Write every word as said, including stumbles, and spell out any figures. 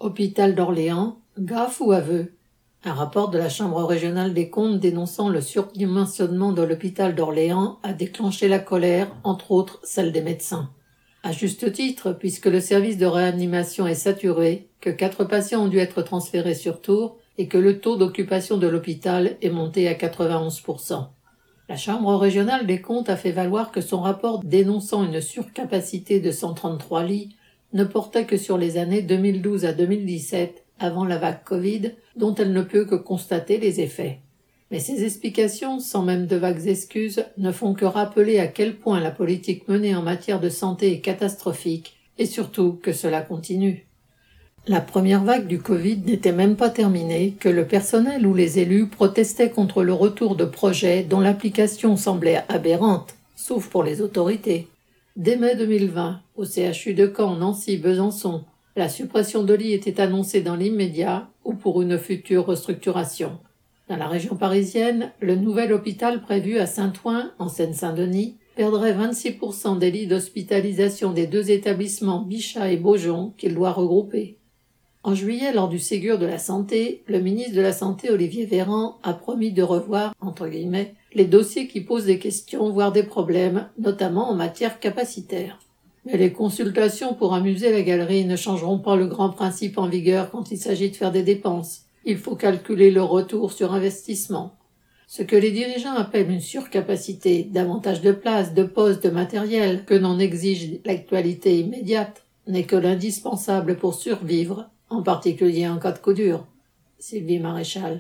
Hôpital d'Orléans, gaffe ou aveu? Un rapport de la Chambre régionale des comptes dénonçant le surdimensionnement de l'hôpital d'Orléans a déclenché la colère, entre autres celle des médecins. À juste titre, puisque le service de réanimation est saturé, que quatre patients ont dû être transférés sur Tours et que le taux d'occupation de l'hôpital est monté à quatre-vingt-onze pour cent. La Chambre régionale des comptes a fait valoir que son rapport dénonçant une surcapacité de cent trente-trois lits ne portait que sur les années deux mille douze à deux mille dix-sept, avant la vague Covid, dont elle ne peut que constater les effets. Mais ces explications, sans même de vagues excuses, ne font que rappeler à quel point la politique menée en matière de santé est catastrophique, et surtout que cela continue. La première vague du Covid n'était même pas terminée que le personnel ou les élus protestaient contre le retour de projets dont l'application semblait aberrante, sauf pour les autorités. Dès mai deux mille vingt, au C H U de Caen, Nancy, Besançon, la suppression de lits était annoncée dans l'immédiat ou pour une future restructuration. Dans la région parisienne, le nouvel hôpital prévu à Saint-Ouen, en Seine-Saint-Denis, perdrait vingt-six pour cent des lits d'hospitalisation des deux établissements Bichat et Beaujon qu'il doit regrouper. En juillet, lors du Ségur de la Santé, le ministre de la Santé, Olivier Véran, a promis de revoir, entre guillemets, les dossiers qui posent des questions, voire des problèmes, notamment en matière capacitaire. Mais les consultations pour amuser la galerie ne changeront pas le grand principe en vigueur quand il s'agit de faire des dépenses. Il faut calculer le retour sur investissement. Ce que les dirigeants appellent une surcapacité, davantage de places, de postes, de matériel, que n'en exige l'actualité immédiate, n'est que l'indispensable pour survivre, en particulier en cas de coup dur. Sylvie Maréchal.